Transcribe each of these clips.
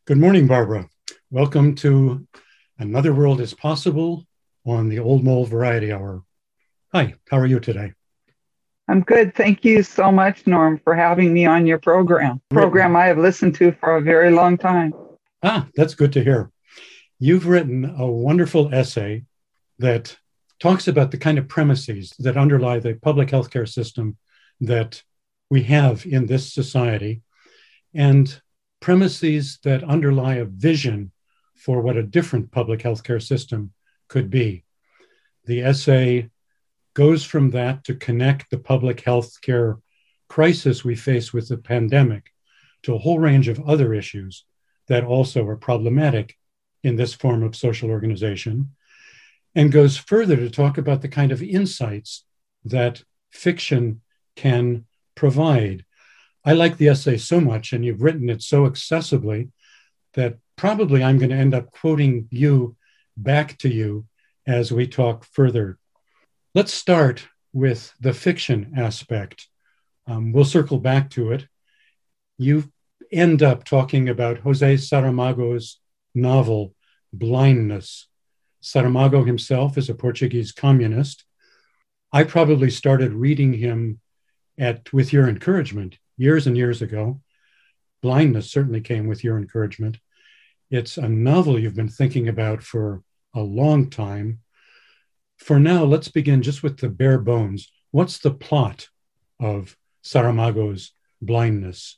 Good morning, Barbara. Welcome to Another World is Possible on the Old Mole Variety Hour. Hi, how are you today? I'm good. Thank you so much, Norm, for having me on your program. Program Written. I have listened to for a very long time. That's good to hear. You've written a wonderful essay that talks about the kind of premises that underlie the public healthcare system that we have in this society and premises that underlie a vision for what a different public healthcare system could be. The essay goes from that to connect the public healthcare crisis we face with the pandemic to a whole range of other issues that also are problematic in this form of social organization, and goes further to talk about the kind of insights that fiction can provide. I like the essay so much, and you've written it so accessibly that probably I'm going to end up quoting you back to you as we talk further. Let's start with the fiction aspect. We'll circle back to it. You end up talking about Jose Saramago's novel, Blindness. Saramago himself is a Portuguese communist. I probably started reading him with your encouragement years and years ago. Blindness certainly came with your encouragement. It's a novel you've been thinking about for a long time. For now, let's begin just with the bare bones. What's the plot of Saramago's Blindness?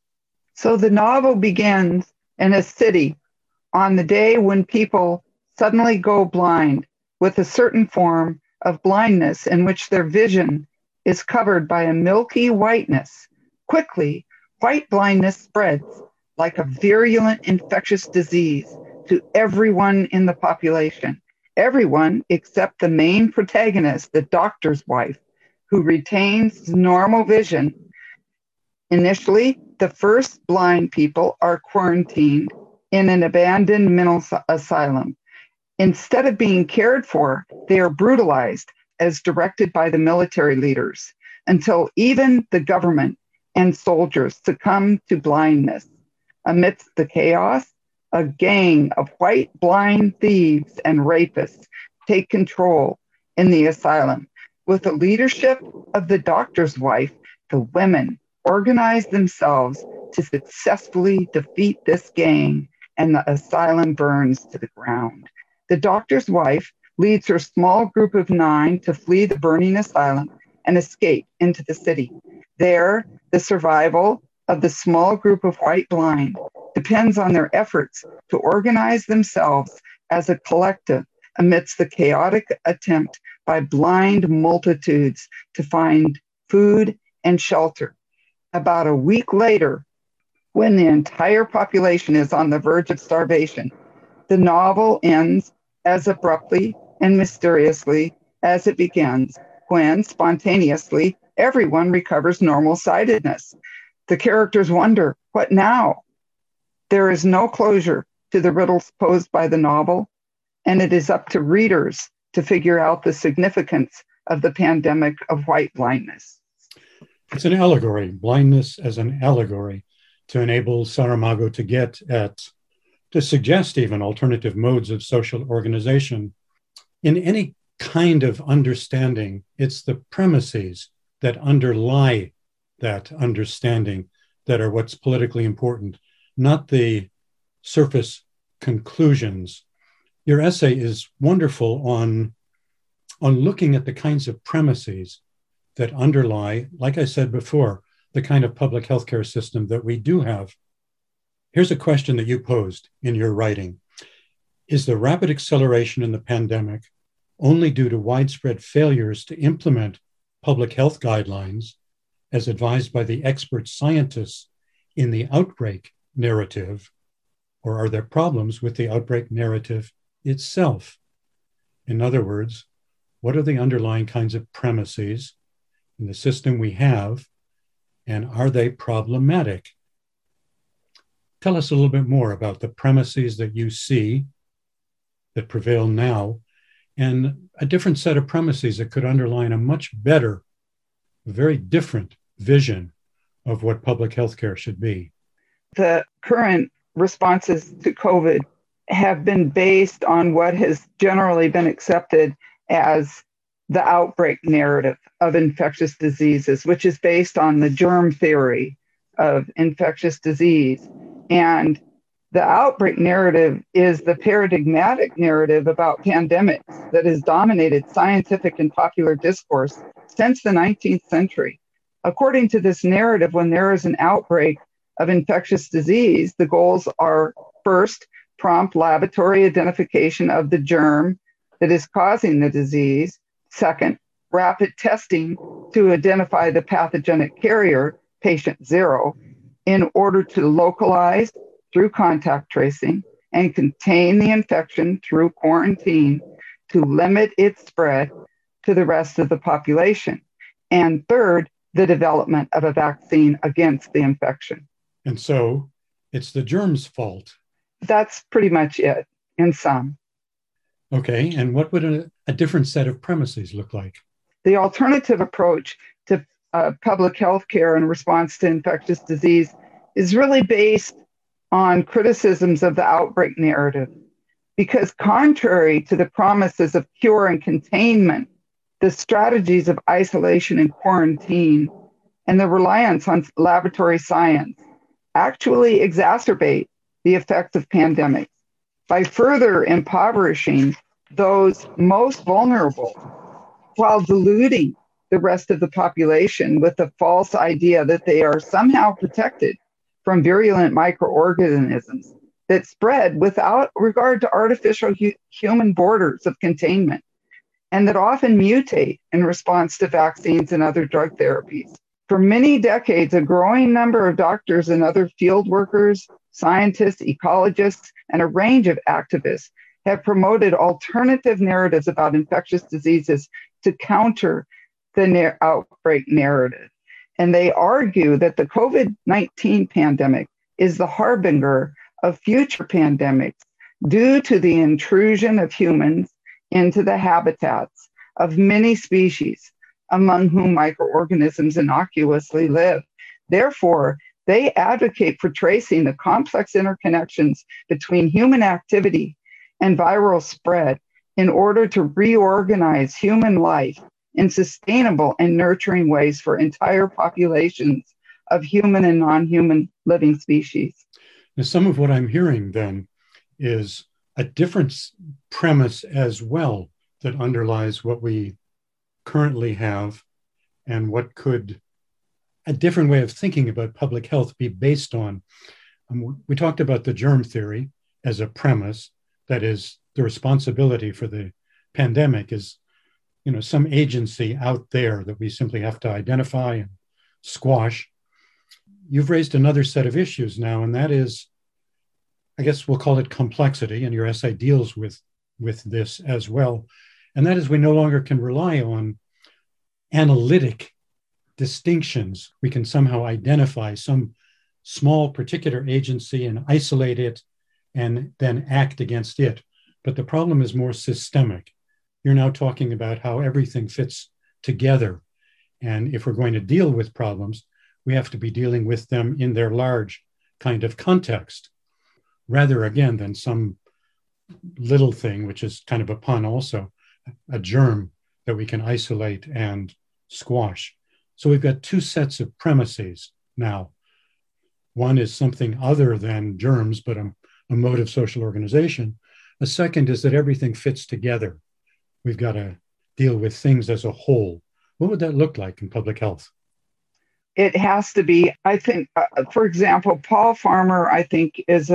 So the novel begins in a city on the day when people suddenly go blind with a certain form of blindness in which their vision is covered by a milky whiteness. Quickly, white blindness spreads like a virulent infectious disease to everyone in the population. Everyone except the main protagonist, the doctor's wife, who retains normal vision. Initially, the first blind people are quarantined in an abandoned mental asylum. Instead of being cared for, they are brutalized as directed by the military leaders until even the government and soldiers succumb to blindness. Amidst the chaos, a gang of white blind thieves and rapists take control in the asylum. With the leadership of the doctor's wife, the women organize themselves to successfully defeat this gang, and the asylum burns to the ground. The doctor's wife leads her small group of 9 to flee the burning asylum and escape into the city. There, the survival of the small group of white blind depends on their efforts to organize themselves as a collective amidst the chaotic attempt by blind multitudes to find food and shelter. About a week later, when the entire population is on the verge of starvation, the novel ends as abruptly and mysteriously as it begins, when spontaneously everyone recovers normal sightedness. The characters wonder, what now? There is no closure to the riddles posed by the novel, and it is up to readers to figure out the significance of the pandemic of white blindness. It's an allegory, blindness as an allegory, to enable Saramago to suggest even alternative modes of social organization. In any kind of understanding, it's the premises that underlie that understanding that are what's politically important, not the surface conclusions. Your essay is wonderful on looking at the kinds of premises that underlie, like I said before, the kind of public healthcare system that we do have. Here's a question that you posed in your writing. Is the rapid acceleration in the pandemic only due to widespread failures to implement public health guidelines as advised by the expert scientists in the outbreak narrative, or are there problems with the outbreak narrative itself? In other words, what are the underlying kinds of premises in the system we have, and are they problematic? Tell us a little bit more about the premises that you see that prevail now, and a different set of premises that could underline a much better, very different vision of what public health care should be. The current responses to COVID have been based on what has generally been accepted as the outbreak narrative of infectious diseases, which is based on the germ theory of infectious disease. And the outbreak narrative is the paradigmatic narrative about pandemics that has dominated scientific and popular discourse since the 19th century. According to this narrative, when there is an outbreak of infectious disease, the goals are first, prompt laboratory identification of the germ that is causing the disease. Second, rapid testing to identify the pathogenic carrier, patient zero, in order to localize through contact tracing and contain the infection through quarantine to limit its spread to the rest of the population. And third, the development of a vaccine against the infection. And so it's the germ's fault. That's pretty much it in sum. Okay, and what would a different set of premises look like? The alternative approach to public health care in response to infectious disease is really based on criticisms of the outbreak narrative. Because contrary to the promises of cure and containment, the strategies of isolation and quarantine and the reliance on laboratory science actually exacerbate the effects of pandemics by further impoverishing those most vulnerable while deluding the rest of the population with the false idea that they are somehow protected from virulent microorganisms that spread without regard to artificial human borders of containment and that often mutate in response to vaccines and other drug therapies. For many decades, a growing number of doctors and other field workers, scientists, ecologists, and a range of activists have promoted alternative narratives about infectious diseases to counter the outbreak narrative. And they argue that the COVID-19 pandemic is the harbinger of future pandemics due to the intrusion of humans into the habitats of many species, among whom microorganisms innocuously live. Therefore, they advocate for tracing the complex interconnections between human activity and viral spread in order to reorganize human life in sustainable and nurturing ways for entire populations of human and non-human living species. Now, some of what I'm hearing then is a different premise as well that underlies what we currently have and what could a different way of thinking about public health be based on. We talked about the germ theory as a premise, that is the responsibility for the pandemic is, some agency out there that we simply have to identify and squash. You've raised another set of issues now, and that is, I guess we'll call it complexity, and your essay deals with this as well. And that is we no longer can rely on analytic distinctions. We can somehow identify some small particular agency and isolate it and then act against it. But the problem is more systemic. You're now talking about how everything fits together. And if we're going to deal with problems, we have to be dealing with them in their large kind of context, rather, again, than some little thing, which is kind of a pun also, a germ that we can isolate and squash. So we've got two sets of premises now. One is something other than germs, but a mode of social organization. A second is that everything fits together. We've got to deal with things as a whole. What would that look like in public health? It has to be, I think, for example, Paul Farmer, I think, is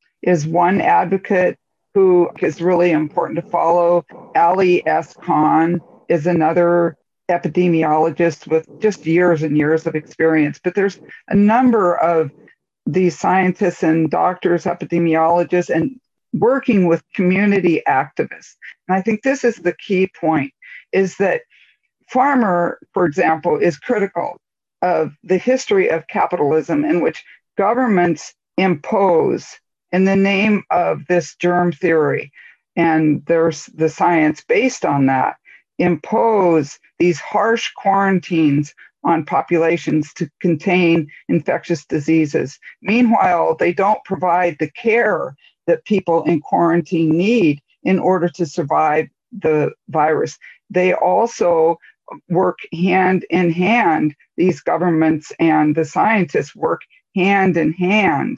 one advocate who is really important to follow. Ali S. Khan is another epidemiologist with just years and years of experience. But there's a number of these scientists and doctors, epidemiologists, and working with community activists. And I think this is the key point, is that Farmer, for example, is critical of the history of capitalism in which governments impose, in the name of this germ theory, and there's the science based on that, impose these harsh quarantines on populations to contain infectious diseases. Meanwhile, they don't provide the care that people in quarantine need in order to survive the virus. They also work hand in hand. These governments and the scientists work hand in hand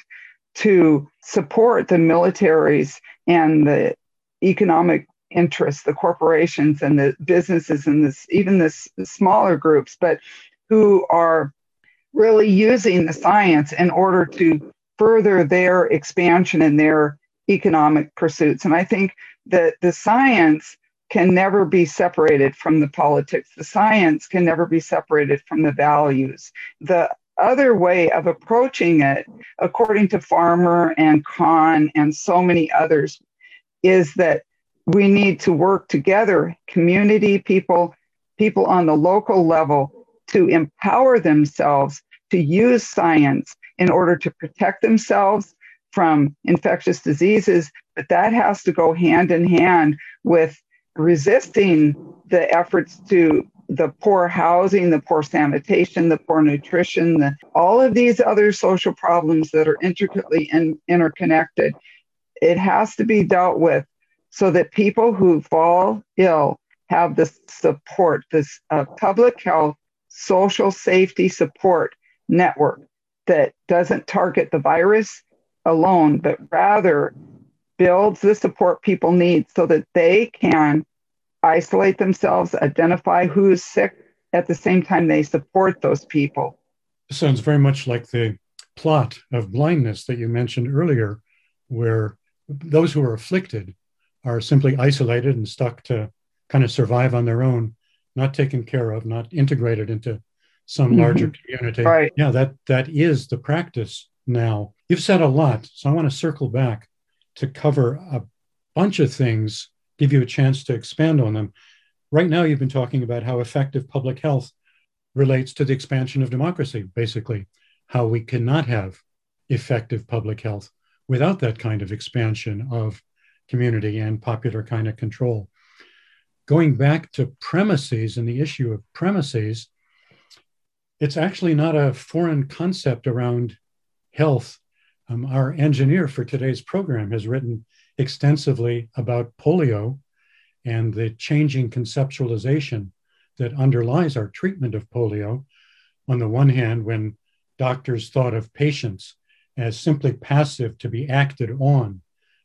to support the militaries and the economic interests, the corporations and the businesses and even the smaller groups, but who are really using the science in order to further their expansion and their economic pursuits. And I think that the science can never be separated from the politics. The science can never be separated from the values. The other way of approaching it, according to Farmer and Kahn and so many others, is that we need to work together, community people on the local level, to empower themselves to use science in order to protect themselves from infectious diseases. But that has to go hand in hand with resisting the efforts to the poor housing, the poor sanitation, the poor nutrition, all of these other social problems that are intricately interconnected. It has to be dealt with so that people who fall ill have the support, this public health, social safety support network that doesn't target the virus alone, but rather builds the support people need so that they can isolate themselves, identify who's sick, at the same time they support those people. This sounds very much like the plot of blindness that you mentioned earlier, where those who are afflicted are simply isolated and stuck to kind of survive on their own, not taken care of, not integrated into some larger community. Right. Yeah, that is the practice now. You've said a lot, so I want to circle back to cover a bunch of things, give you a chance to expand on them. Right now, you've been talking about how effective public health relates to the expansion of democracy, basically, how we cannot have effective public health without that kind of expansion of community and popular kind of control. Going back to premises and the issue of premises, it's actually not a foreign concept around health. Our engineer for today's program has written extensively about polio and the changing conceptualization that underlies our treatment of polio. On the one hand, when doctors thought of patients as simply passive to be acted on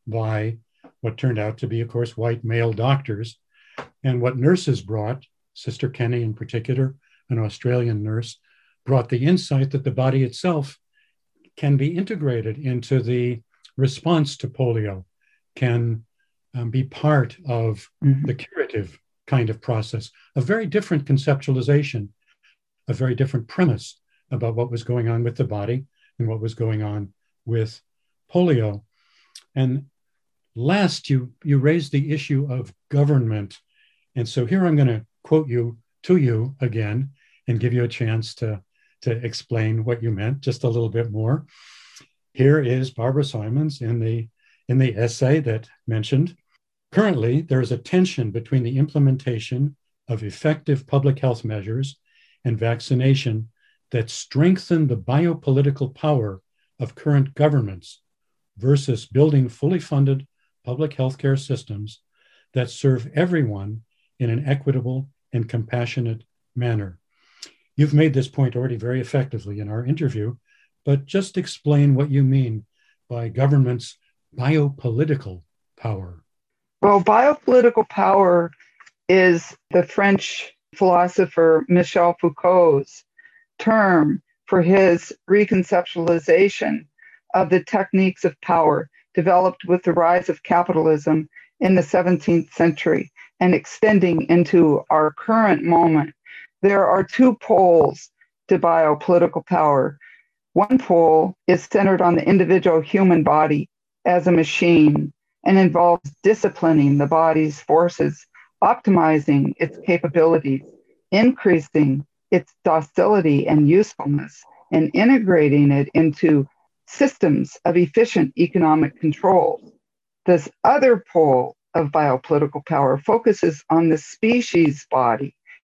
by what turned out to be, of course, white male doctors, and what nurses brought, Sister Kenny in particular, an Australian nurse, brought the insight that the body itself can be integrated into the response to polio, can be part of the curative kind of process. A very different conceptualization, a very different premise about what was going on with the body and what was going on with polio. And last, you raised the issue of government. And so here I'm going to quote you to you again and give you a chance to explain what you meant just a little bit more. Here is Barbara Simons in the essay that mentioned, currently there is a tension between the implementation of effective public health measures and vaccination that strengthen the biopolitical power of current governments versus building fully funded public healthcare systems that serve everyone in an equitable and compassionate manner. You've made this point already very effectively in our interview, but just explain what you mean by government's biopolitical power. Well, biopolitical power is the French philosopher Michel Foucault's term for his reconceptualization of the techniques of power developed with the rise of capitalism in the 17th century and extending into our current moment. There are two poles to biopolitical power. One pole is centered on the individual human body as a machine and involves disciplining the body's forces, optimizing its capabilities, increasing its docility and usefulness, and integrating it into systems of efficient economic control. This other pole of biopolitical power focuses on the species body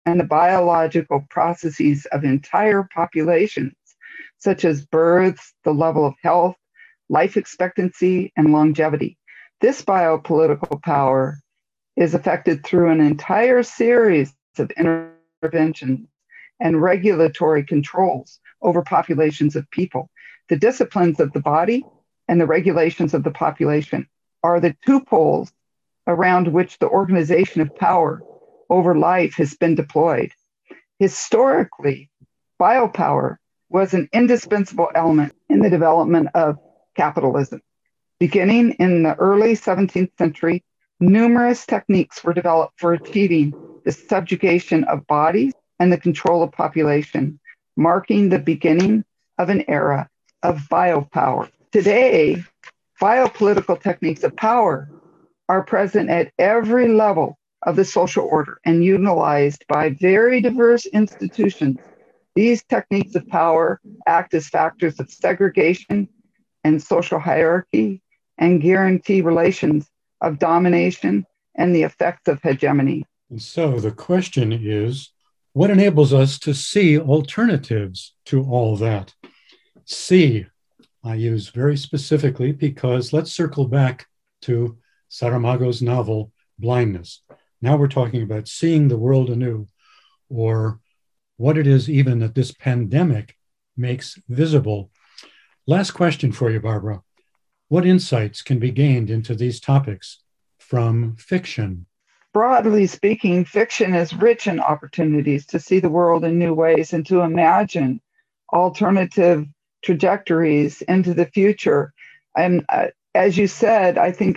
and the biological processes of entire populations, such as births, the level of health, life expectancy, and longevity. This biopolitical power is affected through an entire series of interventions and regulatory controls over populations of people. The disciplines of the body and the regulations of the population are the two poles around which the organization of power over life has been deployed. Historically, biopower was an indispensable element in the development of capitalism. Beginning in the early 17th century, numerous techniques were developed for achieving the subjugation of bodies and the control of population, marking the beginning of an era of biopower. Today, biopolitical techniques of power are present at every level of the social order and utilized by very diverse institutions. These techniques of power act as factors of segregation and social hierarchy and guarantee relations of domination and the effects of hegemony. And so the question is, what enables us to see alternatives to all that? See, I use very specifically because let's circle back to Saramago's novel, Blindness. Now we're talking about seeing the world anew, or what it is even that this pandemic makes visible. Last question for you, Barbara. What insights can be gained into these topics from fiction? Broadly speaking, fiction is rich in opportunities to see the world in new ways and to imagine alternative trajectories into the future. And as you said, I think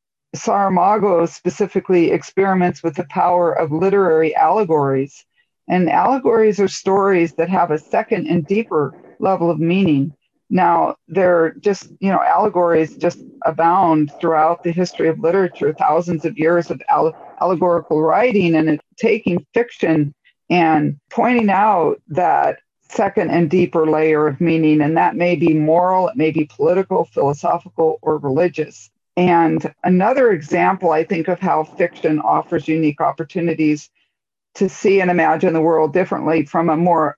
Saramago specifically experiments with the power of literary allegories. And allegories are stories that have a second and deeper level of meaning. Now, they're just, allegories just abound throughout the history of literature, thousands of years of allegorical writing, and it's taking fiction and pointing out that second and deeper layer of meaning. And that may be moral, it may be political, philosophical, or religious. And another example, I think, of how fiction offers unique opportunities to see and imagine the world differently from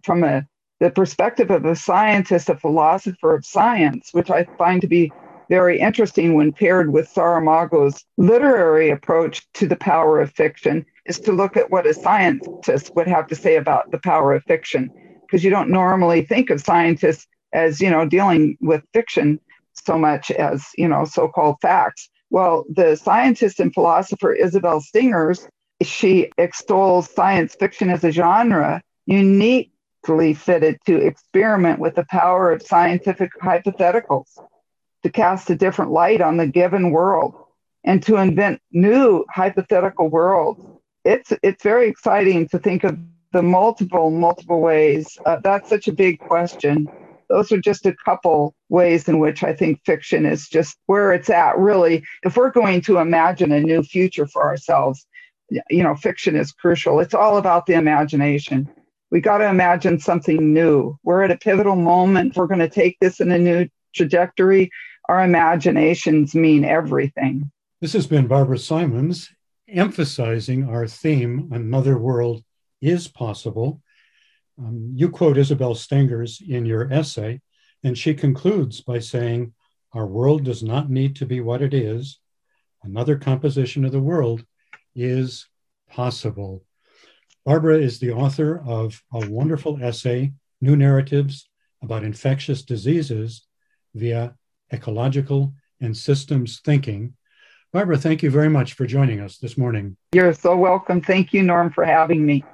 the perspective of a scientist, a philosopher of science, which I find to be very interesting when paired with Saramago's literary approach to the power of fiction, is to look at what a scientist would have to say about the power of fiction, because you don't normally think of scientists as, dealing with fiction so much as, so-called facts. Well, the scientist and philosopher Isabel Stengers, she extols science fiction as a genre uniquely fitted to experiment with the power of scientific hypotheticals, to cast a different light on the given world, and to invent new hypothetical worlds. It's very exciting to think of the multiple ways. That's such a big question. Those are just a couple ways in which I think fiction is just where it's at, really. If we're going to imagine a new future for ourselves, fiction is crucial. It's all about the imagination. We got to imagine something new. We're at a pivotal moment. We're going to take this in a new trajectory. Our imaginations mean everything. This has been Barbara Simons emphasizing our theme, Another World is Possible. You quote Isabel Stengers in your essay, and she concludes by saying, our world does not need to be what it is. Another composition of the world is possible. Barbara is the author of a wonderful essay, New Narratives about Infectious Diseases via Ecological and Systems Thinking. Barbara, thank you very much for joining us this morning. You're so welcome. Thank you, Norm, for having me.